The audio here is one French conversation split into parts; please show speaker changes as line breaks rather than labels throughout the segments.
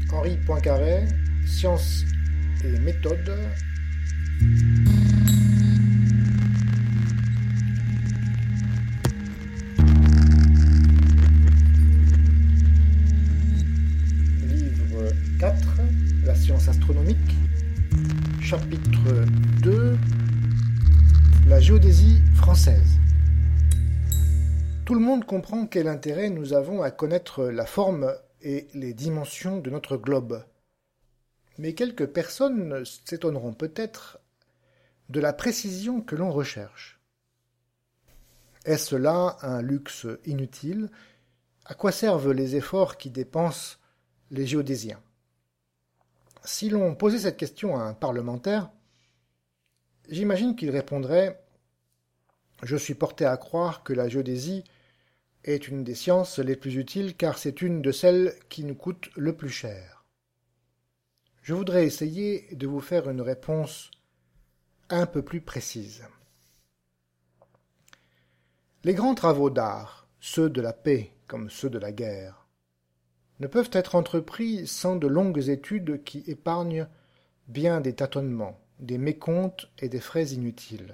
Henri Poincaré, Science et méthode. Livre 4, la science astronomique. Chapitre 2, la géodésie française. Tout le monde comprend quel intérêt nous avons à connaître la forme et les dimensions de notre globe. Mais quelques personnes s'étonneront peut-être de la précision que l'on recherche. Est-ce là un luxe inutile? À quoi servent les efforts qui dépensent les géodésiens? Si l'on posait cette question à un parlementaire, j'imagine qu'il répondrait « Je suis porté à croire que la géodésie est une des sciences les plus utiles car c'est une de celles qui nous coûtent le plus cher. » Je voudrais essayer de vous faire une réponse un peu plus précise. Les grands travaux d'art, ceux de la paix comme ceux de la guerre, ne peuvent être entrepris sans de longues études qui épargnent bien des tâtonnements, des mécomptes et des frais inutiles.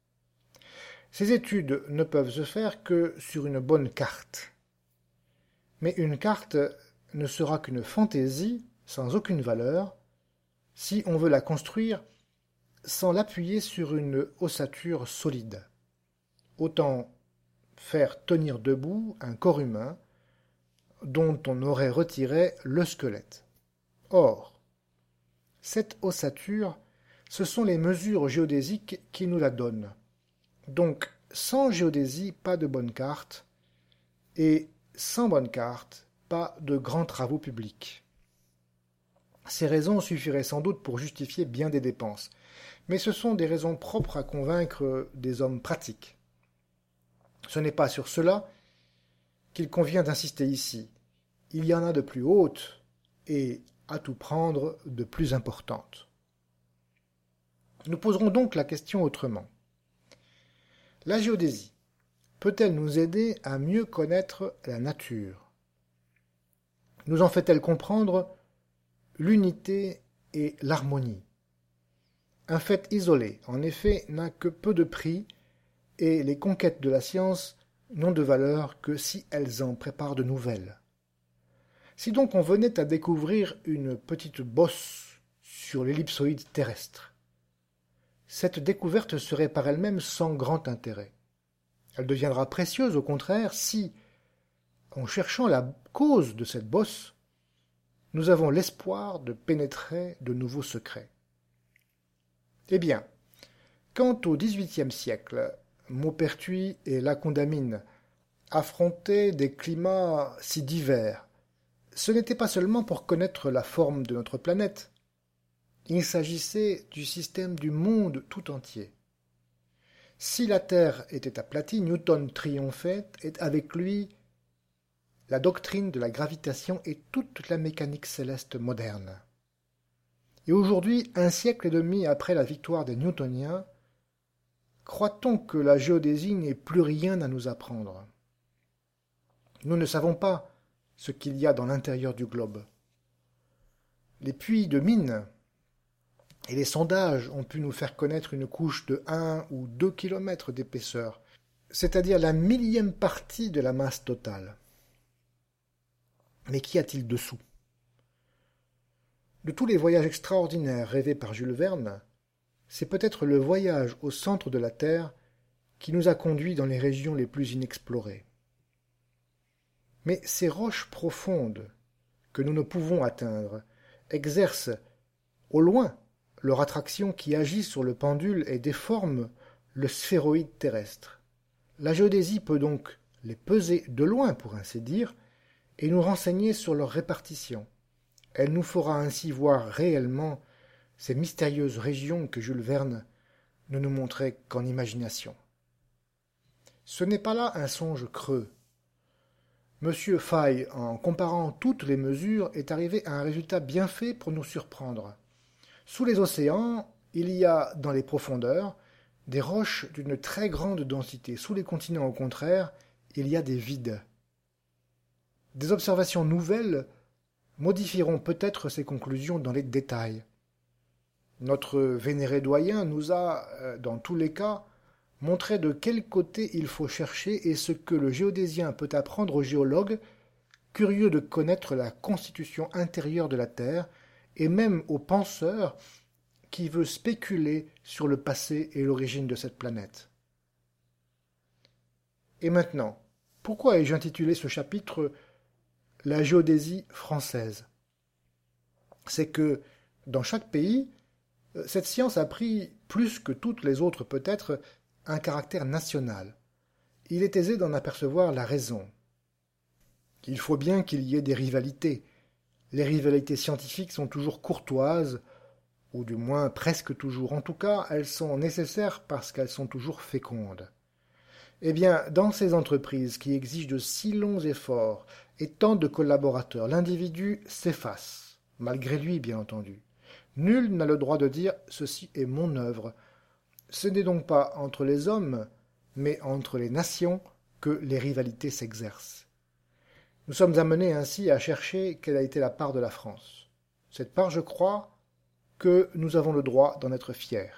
Ces études ne peuvent se faire que sur une bonne carte. Mais une carte ne sera qu'une fantaisie sans aucune valeur si on veut la construire sans l'appuyer sur une ossature solide. Autant faire tenir debout un corps humain dont on aurait retiré le squelette. Or, cette ossature, ce sont les mesures géodésiques qui nous la donnent. Donc, sans géodésie, pas de bonne carte, et sans bonne carte, pas de grands travaux publics. Ces raisons suffiraient sans doute pour justifier bien des dépenses, mais ce sont des raisons propres à convaincre des hommes pratiques. Ce n'est pas sur cela qu'il convient d'insister ici. Il y en a de plus hautes et, à tout prendre, de plus importantes. Nous poserons donc la question autrement. La géodésie peut-elle nous aider à mieux connaître la nature? Nous en fait-elle comprendre l'unité et l'harmonie? Un fait isolé, en effet, n'a que peu de prix, et les conquêtes de la science n'ont de valeur que si elles en préparent de nouvelles. Si donc on venait à découvrir une petite bosse sur l'ellipsoïde terrestre, cette découverte serait par elle-même sans grand intérêt. Elle deviendra précieuse, au contraire, si, en cherchant la cause de cette bosse, nous avons l'espoir de pénétrer de nouveaux secrets. Eh bien, quand au XVIIIe siècle, Maupertuis et La Condamine affrontaient des climats si divers, ce n'était pas seulement pour connaître la forme de notre planète. Il s'agissait du système du monde tout entier. Si la Terre était aplatie, Newton triomphait, et avec lui la doctrine de la gravitation et toute la mécanique céleste moderne. Et aujourd'hui, un siècle et demi après la victoire des Newtoniens, croit-on que la géodésie n'ait plus rien à nous apprendre? Nous ne savons pas ce qu'il y a dans l'intérieur du globe. Les puits de mine et les sondages ont pu nous faire connaître une couche de 1 ou 2 kilomètres d'épaisseur, c'est-à-dire la millième partie de la masse totale. Mais qu'y a-t-il dessous? De tous les voyages extraordinaires rêvés par Jules Verne, c'est peut-être le voyage au centre de la Terre qui nous a conduits dans les régions les plus inexplorées. Mais ces roches profondes que nous ne pouvons atteindre exercent au loin leur attraction qui agit sur le pendule et déforme le sphéroïde terrestre. La géodésie peut donc les peser de loin, pour ainsi dire, et nous renseigner sur leur répartition. Elle nous fera ainsi voir réellement ces mystérieuses régions que Jules Verne ne nous montrait qu'en imagination. Ce n'est pas là un songe creux. Monsieur Faye, en comparant toutes les mesures, est arrivé à un résultat bien fait pour nous surprendre. Sous les océans, il y a, dans les profondeurs, des roches d'une très grande densité. Sous les continents, au contraire, il y a des vides. Des observations nouvelles modifieront peut-être ces conclusions dans les détails. Notre vénéré doyen nous a, dans tous les cas, montré de quel côté il faut chercher et ce que le géodésien peut apprendre au géologue, curieux de connaître la constitution intérieure de la Terre, et même au penseur qui veut spéculer sur le passé et l'origine de cette planète. Et maintenant, pourquoi ai-je intitulé ce chapitre « La géodésie française » C'est que, dans chaque pays, cette science a pris, plus que toutes les autres peut-être, un caractère national. Il est aisé d'en apercevoir la raison. Il faut bien qu'il y ait des rivalités. Les rivalités scientifiques sont toujours courtoises, ou du moins presque toujours. En tout cas, elles sont nécessaires parce qu'elles sont toujours fécondes. Eh bien, dans ces entreprises qui exigent de si longs efforts et tant de collaborateurs, l'individu s'efface, malgré lui, bien entendu. Nul n'a le droit de dire « ceci est mon œuvre ». Ce n'est donc pas entre les hommes, mais entre les nations que les rivalités s'exercent. Nous sommes amenés ainsi à chercher quelle a été la part de la France. Cette part, je crois, que nous avons le droit d'en être fiers.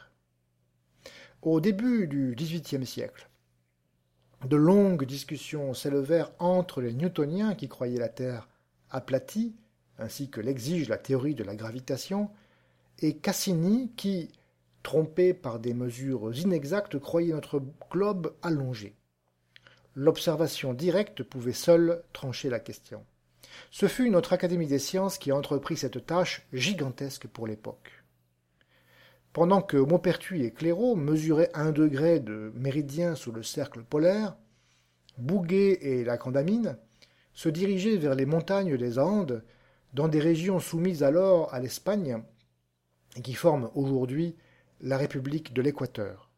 Au début du XVIIIe siècle, de longues discussions s'élevèrent entre les newtoniens qui croyaient la Terre aplatie, ainsi que l'exige la théorie de la gravitation, et Cassini qui, trompé par des mesures inexactes, croyait notre globe allongé. L'observation directe pouvait seule trancher la question. Ce fut notre Académie des sciences qui entreprit cette tâche gigantesque pour l'époque. Pendant que Maupertuis et Clairaut mesuraient 1 degré de méridien sous le cercle polaire, Bouguer et la Condamine se dirigeaient vers les montagnes des Andes, dans des régions soumises alors à l'Espagne et qui forment aujourd'hui la République de l'Équateur.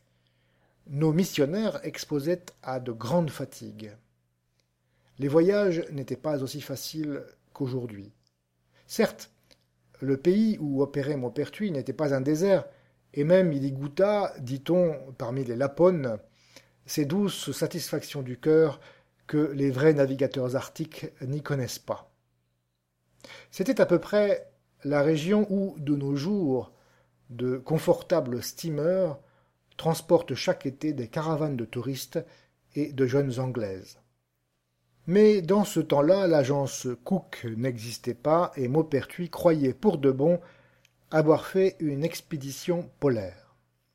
Nos missionnaires exposaient à de grandes fatigues. Les voyages n'étaient pas aussi faciles qu'aujourd'hui. Certes, le pays où opérait Maupertuis n'était pas un désert, et même il y goûta, dit-on, parmi les Lapones, ces douces satisfactions du cœur que les vrais navigateurs arctiques n'y connaissent pas. C'était à peu près la région où, de nos jours, de confortables steamers transportent chaque été des caravanes de touristes et de jeunes Anglaises. Mais dans ce temps-là, l'agence Cook n'existait pas et Maupertuis croyait pour de bon avoir fait une expédition polaire.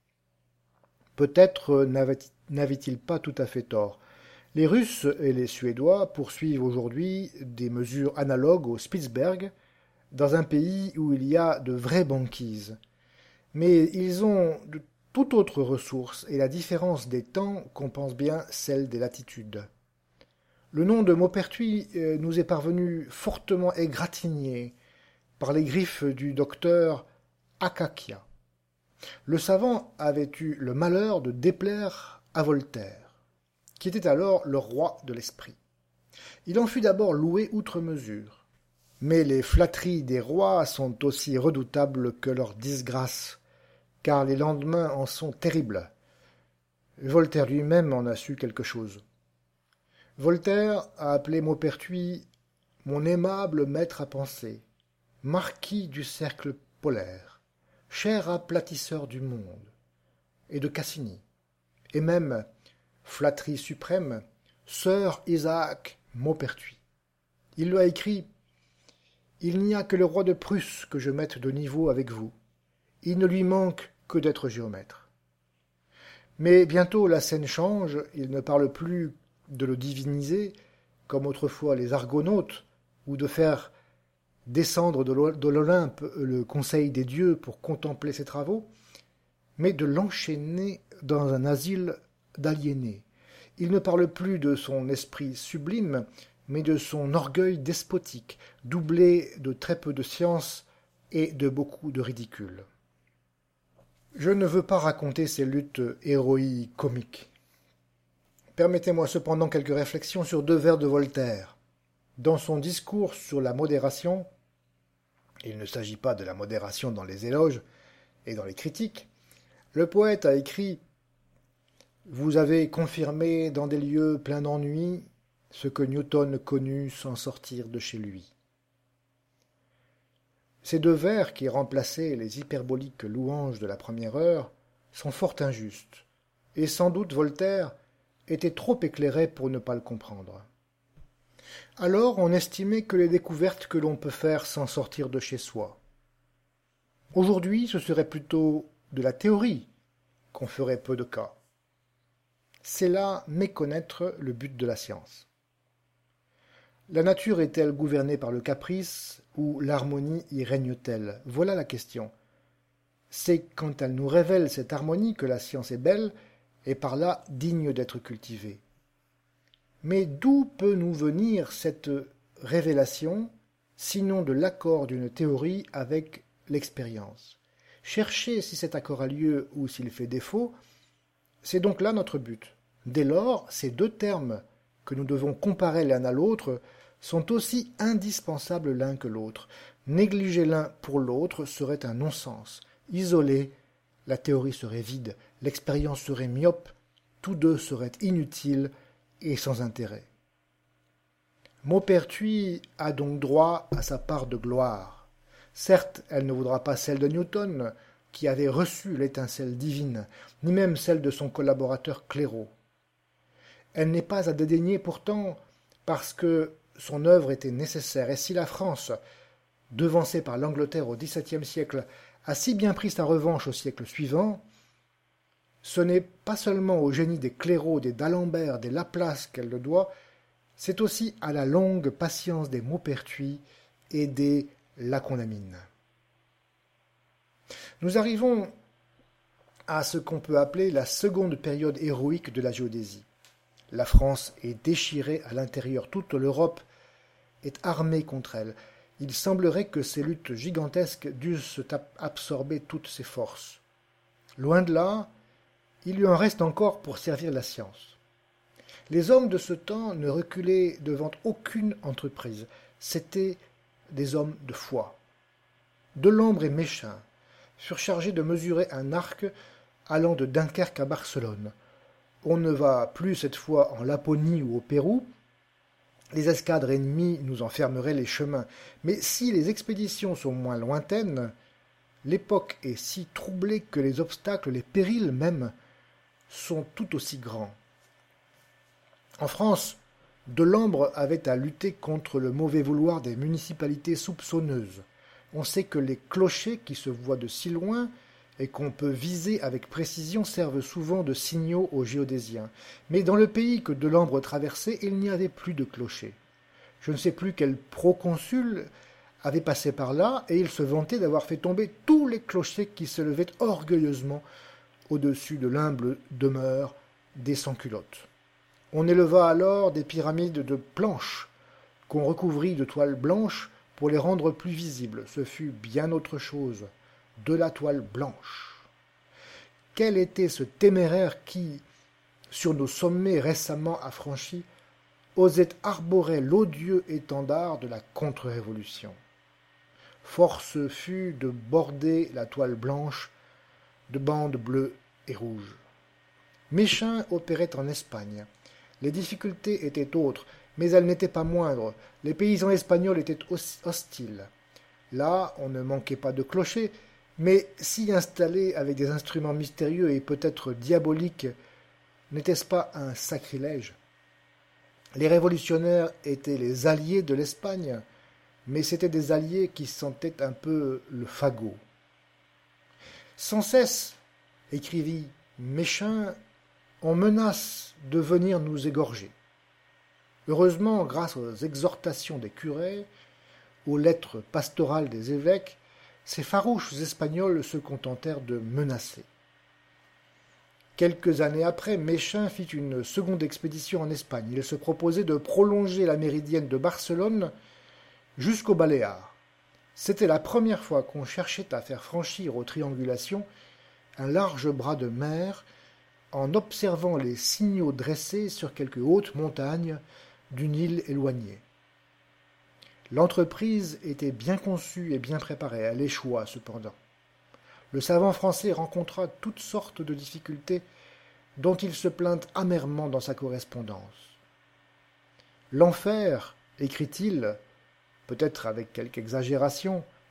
Peut-être n'avait-il pas tout à fait tort. Les Russes et les Suédois poursuivent aujourd'hui des mesures analogues au Spitzberg, dans un pays où il y a de vraies banquises. Mais ils ont de toute autre ressource et la différence des temps compense bien celle des latitudes. Le nom de Maupertuis nous est parvenu fortement égratigné par les griffes du docteur Akakia. Le savant avait eu le malheur de déplaire à Voltaire, qui était alors le roi de l'esprit. Il en fut d'abord loué outre mesure. Mais les flatteries des rois sont aussi redoutables que leurs disgrâces, car les lendemains en sont terribles. Voltaire lui-même en a su quelque chose. Voltaire a appelé Maupertuis « mon aimable maître à penser, marquis du cercle polaire, cher aplatisseur du monde », et de Cassini, et même, flatterie suprême, Sir Isaac Maupertuis. Il lui a écrit « Il n'y a que le roi de Prusse que je mette de niveau avec vous. Il ne lui manque que d'être géomètre. » Mais bientôt la scène change, il ne parle plus de le diviniser, comme autrefois les argonautes, ou de faire descendre de l'Olympe le conseil des dieux pour contempler ses travaux, mais de l'enchaîner dans un asile d'aliénés. Il ne parle plus de son esprit sublime, mais de son orgueil despotique, doublé de très peu de science et de beaucoup de ridicule. Je ne veux pas raconter ces luttes héroïques comiques. Permettez-moi cependant quelques réflexions sur 2 vers de Voltaire. Dans son discours sur la modération, il ne s'agit pas de la modération dans les éloges et dans les critiques, le poète a écrit « Vous avez confirmé dans des lieux pleins d'ennuis ce que Newton connut sans sortir de chez lui. » Ces deux vers qui remplaçaient les hyperboliques louanges de la première heure sont fort injustes, et sans doute Voltaire était trop éclairé pour ne pas le comprendre. Alors on estimait que les découvertes que l'on peut faire sans sortir de chez soi. Aujourd'hui, ce serait plutôt de la théorie qu'on ferait peu de cas. C'est là méconnaître le but de la science. La nature est-elle gouvernée par le caprice ou l'harmonie y règne-t-elle? Voilà la question. C'est quand elle nous révèle cette harmonie que la science est belle et par là digne d'être cultivée. Mais d'où peut nous venir cette révélation, sinon de l'accord d'une théorie avec l'expérience? Chercher si cet accord a lieu ou s'il fait défaut, c'est donc là notre but. Dès lors, ces deux termes que nous devons comparer l'un à l'autre sont aussi indispensables l'un que l'autre. Négliger l'un pour l'autre serait un non-sens. Isoler, la théorie serait vide, l'expérience serait myope, tous deux seraient inutiles et sans intérêt. Maupertuis a donc droit à sa part de gloire. Certes, elle ne vaudra pas celle de Newton, qui avait reçu l'étincelle divine, ni même celle de son collaborateur Clairaut. Elle n'est pas à dédaigner pourtant, parce que son œuvre était nécessaire, et si la France, devancée par l'Angleterre au XVIIe siècle, a si bien pris sa revanche au siècle suivant, ce n'est pas seulement au génie des Clairaut, des d'Alembert, des Laplace qu'elle le doit, c'est aussi à la longue patience des Maupertuis et des Lacondamine. Nous arrivons à ce qu'on peut appeler la seconde période héroïque de la géodésie. La France est déchirée à l'intérieur, toute l'Europe est armée contre elle. Il semblerait que ces luttes gigantesques dussent absorber toutes ses forces. Loin de là, il lui en reste encore pour servir la science. Les hommes de ce temps ne reculaient devant aucune entreprise. C'étaient des hommes de foi. Delambre et Méchain furent chargés de mesurer un arc allant de Dunkerque à Barcelone. On ne va plus cette fois en Laponie ou au Pérou. Les escadres ennemies nous en fermeraient les chemins. Mais si les expéditions sont moins lointaines, l'époque est si troublée que les obstacles, les périls même, sont tout aussi grands. En France, Delambre avait à lutter contre le mauvais vouloir des municipalités soupçonneuses. On sait que les clochers qui se voient de si loin et qu'on peut viser avec précision servent souvent de signaux aux géodésiens. Mais dans le pays que Delambre traversait, il n'y avait plus de clochers. Je ne sais plus quel proconsul avait passé par là, et il se vantait d'avoir fait tomber tous les clochers qui se levaient orgueilleusement au-dessus de l'humble demeure des sans-culottes. On éleva alors des pyramides de planches qu'on recouvrit de toile blanche pour les rendre plus visibles. Ce fut bien autre chose, de la toile blanche. Quel était ce téméraire qui, sur nos sommets récemment affranchis, osait arborer l'odieux étendard de la contre-révolution? Force fut de border la toile blanche de bandes bleues et rouges. Méchain opérait en Espagne. Les difficultés étaient autres, mais elles n'étaient pas moindres. Les paysans espagnols étaient hostiles. Là, on ne manquait pas de clochers, mais s'y installer avec des instruments mystérieux et peut-être diaboliques, n'était-ce pas un sacrilège? Les révolutionnaires étaient les alliés de l'Espagne, mais c'étaient des alliés qui sentaient un peu le fagot. Sans cesse, écrivit Méchain, on menace de venir nous égorger. Heureusement, grâce aux exhortations des curés, aux lettres pastorales des évêques, ces farouches Espagnols se contentèrent de menacer. Quelques années après, Méchain fit une seconde expédition en Espagne. Il se proposait de prolonger la méridienne de Barcelone jusqu'aux Baléares. C'était la première fois qu'on cherchait à faire franchir aux triangulations un large bras de mer en observant les signaux dressés sur quelque haute montagne d'une île éloignée. L'entreprise était bien conçue et bien préparée, elle échoua cependant. Le savant français rencontra toutes sortes de difficultés dont il se plaint amèrement dans sa correspondance. L'enfer, écrit-il, peut-être avec quelque exagération,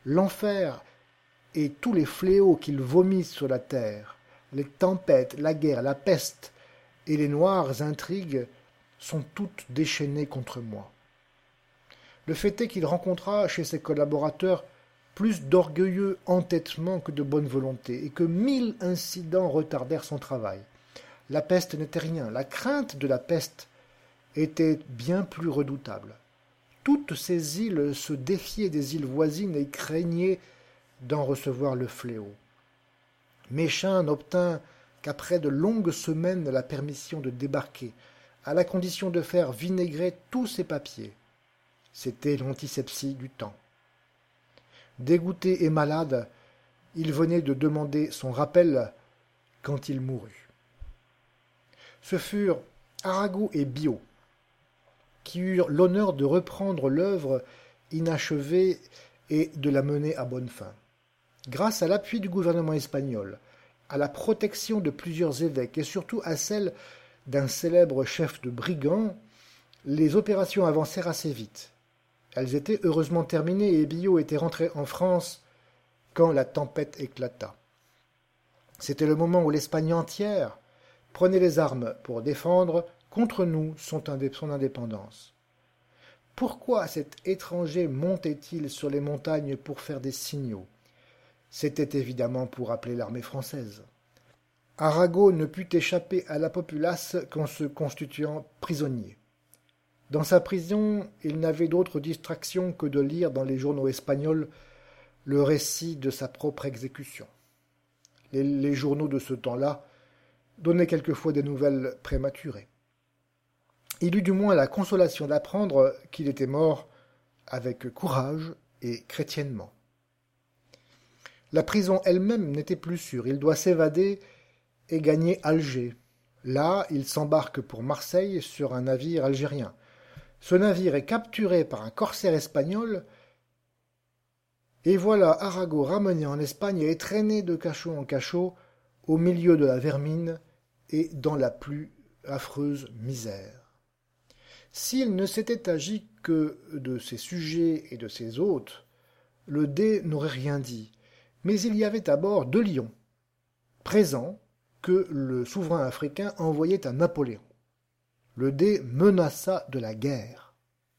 L'enfer et tous les fléaux qu'il vomit sur la terre, les tempêtes, la guerre, la peste et les noires intrigues sont toutes déchaînées contre moi. Le fait est qu'il rencontra chez ses collaborateurs plus d'orgueilleux entêtement que de bonne volonté, et que 1000 incidents retardèrent son travail. La peste n'était rien, la crainte de la peste était bien plus redoutable. Toutes ces îles se défiaient des îles voisines et craignaient d'en recevoir le fléau. Méchain n'obtint qu'après de longues semaines la permission de débarquer, à la condition de faire vinaigrer tous ses papiers. C'était l'antisepsie du temps. Dégoûté et malade, il venait de demander son rappel quand il mourut. Ce furent Arago et Biot qui eurent l'honneur de reprendre l'œuvre inachevée et de la mener à bonne fin. Grâce à l'appui du gouvernement espagnol, à la protection de plusieurs évêques et surtout à celle d'un célèbre chef de brigands, les opérations avancèrent assez vite. Elles étaient heureusement terminées et Biot était rentré en France quand la tempête éclata. C'était le moment où l'Espagne entière prenait les armes pour défendre contre nous son indépendance. Pourquoi cet étranger montait-il sur les montagnes pour faire des signaux? C'était évidemment pour appeler l'armée française. Arago ne put échapper à la populace qu'en se constituant prisonnier. Dans sa prison, il n'avait d'autre distraction que de lire dans les journaux espagnols le récit de sa propre exécution. Les journaux de ce temps-là donnaient quelquefois des nouvelles prématurées. Il eut du moins la consolation d'apprendre qu'il était mort avec courage et chrétiennement. La prison elle-même n'était plus sûre. Il doit s'évader et gagner Alger. Là, il s'embarque pour Marseille sur un navire algérien. Ce navire est capturé par un corsaire espagnol, et voilà Arago ramené en Espagne et traîné de cachot en cachot, au milieu de la vermine et dans la plus affreuse misère. S'il ne s'était agi que de ses sujets et de ses hôtes, le dé n'aurait rien dit, mais il y avait à bord 2 lions, présents que le souverain africain envoyait à Napoléon. Le dé menaça de la guerre.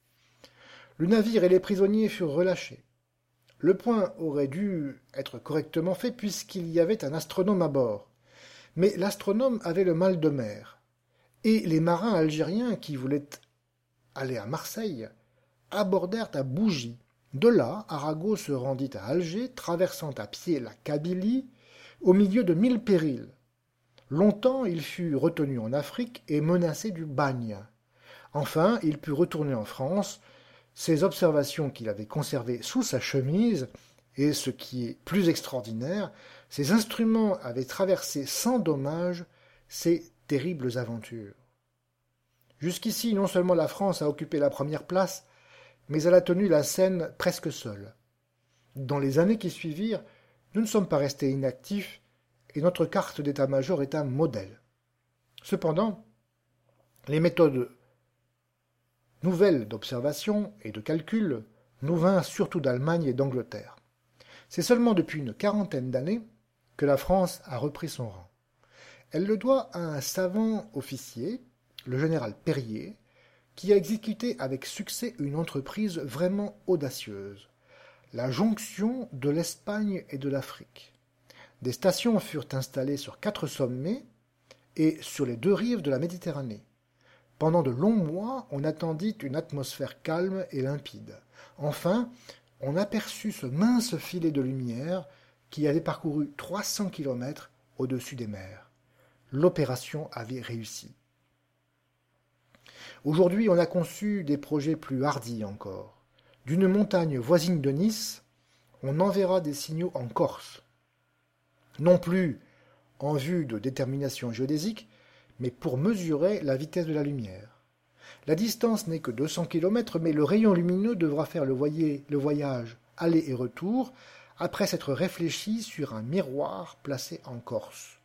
Le navire et les prisonniers furent relâchés. Le point aurait dû être correctement fait puisqu'il y avait un astronome à bord. Mais l'astronome avait le mal de mer, et les marins algériens qui voulaient aller à Marseille abordèrent à Bougie. De là, Arago se rendit à Alger, traversant à pied la Kabylie, au milieu de 1000 périls. Longtemps il fut retenu en Afrique et menacé du bagne. Enfin, il put retourner en France, ses observations qu'il avait conservées sous sa chemise, et ce qui est plus extraordinaire, ses instruments avaient traversé sans dommage ces terribles aventures. Jusqu'ici, non seulement la France a occupé la première place, mais elle a tenu la scène presque seule. Dans les années qui suivirent, nous ne sommes pas restés inactifs, et notre carte d'état-major est un modèle. Cependant, les méthodes nouvelles d'observation et de calcul nous vinrent surtout d'Allemagne et d'Angleterre. C'est seulement depuis une quarantaine d'années que la France a repris son rang. Elle le doit à un savant officier, le général Perrier, qui a exécuté avec succès une entreprise vraiment audacieuse, la jonction de l'Espagne et de l'Afrique. Des stations furent installées sur 4 sommets et sur les 2 rives de la Méditerranée. Pendant de longs mois, on attendit une atmosphère calme et limpide. Enfin, on aperçut ce mince filet de lumière qui avait parcouru 300 kilomètres au-dessus des mers. L'opération avait réussi. Aujourd'hui, on a conçu des projets plus hardis encore. D'une montagne voisine de Nice, on enverra des signaux en Corse. Non plus en vue de détermination géodésique, mais pour mesurer la vitesse de la lumière. La distance n'est que 200 km, mais le rayon lumineux devra faire le voyage aller et retour après s'être réfléchi sur un miroir placé en Corse.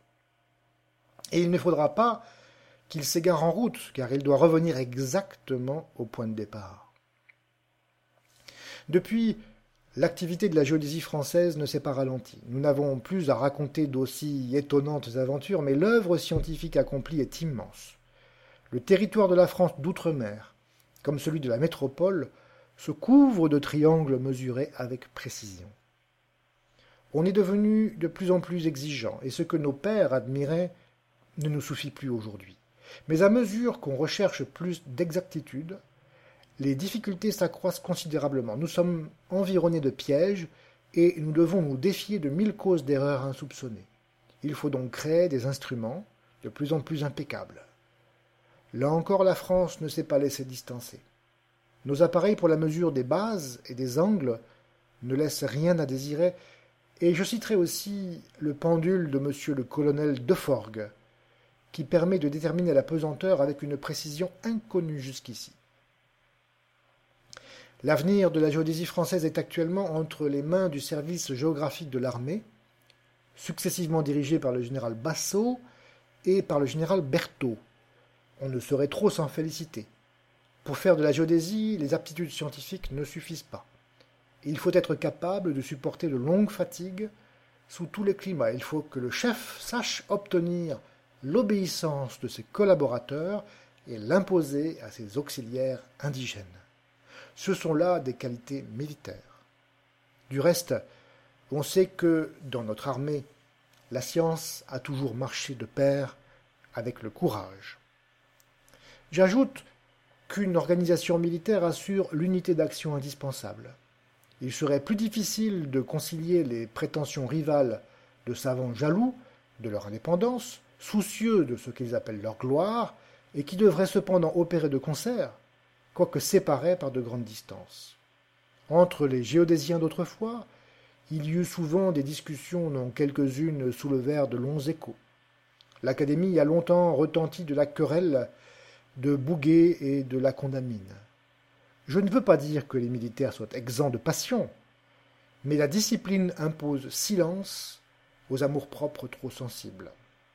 Et il ne faudra pas qu'il s'égare en route, car il doit revenir exactement au point de départ. Depuis L'activité de la géodésie française ne s'est pas ralentie. Nous n'avons plus à raconter d'aussi étonnantes aventures, mais l'œuvre scientifique accomplie est immense. Le territoire de la France d'outre-mer, comme celui de la métropole, se couvre de triangles mesurés avec précision. On est devenu de plus en plus exigeant, et ce que nos pères admiraient ne nous suffit plus aujourd'hui. Mais à mesure qu'on recherche plus d'exactitude, les difficultés s'accroissent considérablement. Nous sommes environnés de pièges et nous devons nous défier de 1000 causes d'erreurs insoupçonnées. Il faut donc créer des instruments de plus en plus impeccables. Là encore, la France ne s'est pas laissée distancer. Nos appareils pour la mesure des bases et des angles ne laissent rien à désirer, et je citerai aussi le pendule de M. le colonel Deforgue, qui permet de déterminer la pesanteur avec une précision inconnue jusqu'ici. L'avenir de la géodésie française est actuellement entre les mains du service géographique de l'armée, successivement dirigé par le général Bassot et par le général Berthaud. On ne saurait trop s'en féliciter. Pour faire de la géodésie, les aptitudes scientifiques ne suffisent pas. Il faut être capable de supporter de longues fatigues sous tous les climats. Il faut que le chef sache obtenir l'obéissance de ses collaborateurs et l'imposer à ses auxiliaires indigènes. Ce sont là des qualités militaires. Du reste, on sait que, dans notre armée, la science a toujours marché de pair avec le courage. J'ajoute qu'une organisation militaire assure l'unité d'action indispensable. Il serait plus difficile de concilier les prétentions rivales de savants jaloux de leur indépendance, soucieux de ce qu'ils appellent leur gloire, et qui devraient cependant opérer de concert, quoique séparés par de grandes distances. Entre les géodésiens d'autrefois, il y eut souvent des discussions dont quelques-unes soulevèrent de longs échos. L'Académie a longtemps retenti de la querelle de Bouguer et de la Condamine. Je ne veux pas dire que les militaires soient exempts de passion, mais la discipline impose silence aux amours-propres trop sensibles.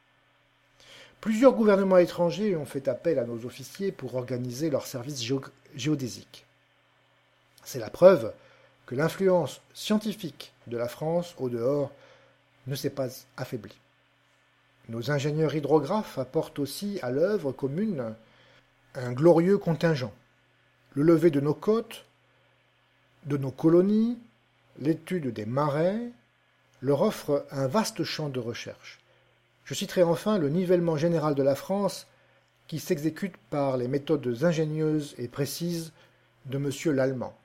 Plusieurs gouvernements étrangers ont fait appel à nos officiers pour organiser leurs services géodésiques. C'est la preuve que l'influence scientifique de la France au dehors ne s'est pas affaiblie. Nos ingénieurs hydrographes apportent aussi à l'œuvre commune un glorieux contingent. Le lever de nos côtes, de nos colonies, l'étude des marais, leur offrent un vaste champ de recherche. Je citerai enfin le nivellement général de la France qui s'exécute par les méthodes ingénieuses et précises de M. Lallemand.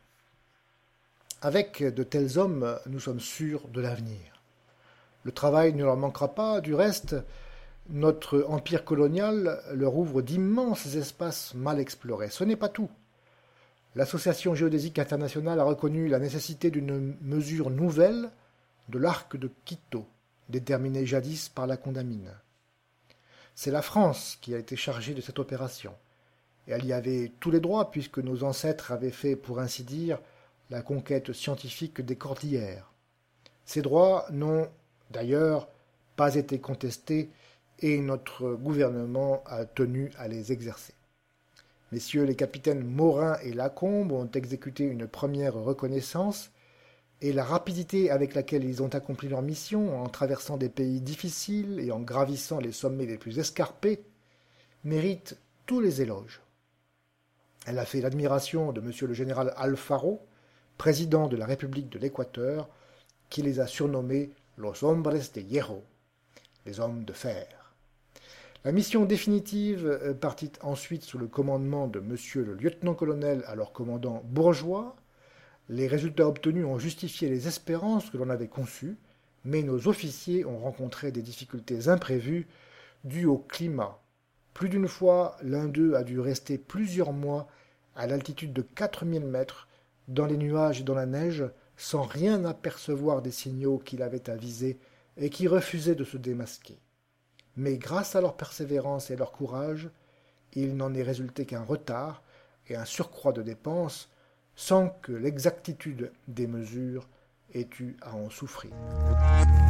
Avec de tels hommes, nous sommes sûrs de l'avenir. Le travail ne leur manquera pas, du reste, notre empire colonial leur ouvre d'immenses espaces mal explorés. Ce n'est pas tout. L'Association géodésique internationale a reconnu la nécessité d'une mesure nouvelle de l'arc de Quito, déterminé jadis par la Condamine. C'est la France qui a été chargée de cette opération, et elle y avait tous les droits puisque nos ancêtres avaient fait, pour ainsi dire, la conquête scientifique des cordillères. Ces droits n'ont, d'ailleurs, pas été contestés et notre gouvernement a tenu à les exercer. Messieurs les capitaines Morin et Lacombe ont exécuté une première reconnaissance et la rapidité avec laquelle ils ont accompli leur mission en traversant des pays difficiles et en gravissant les sommets les plus escarpés mérite tous les éloges. Elle a fait l'admiration de M. le général Alfaro, président de la République de l'Équateur, qui les a surnommés « los hombres de hierro », les hommes de fer. La mission définitive partit ensuite sous le commandement de M. le lieutenant-colonel, alors commandant Bourgeois. Les résultats obtenus ont justifié les espérances que l'on avait conçues, mais nos officiers ont rencontré des difficultés imprévues dues au climat. Plus d'une fois, l'un d'eux a dû rester plusieurs mois à l'altitude de 4000 mètres, dans les nuages et dans la neige, sans rien apercevoir des signaux qu'il avait à viser et qui refusaient de se démasquer. Mais grâce à leur persévérance et leur courage, il n'en est résulté qu'un retard et un surcroît de dépenses, sans que l'exactitude des mesures ait eu à en souffrir.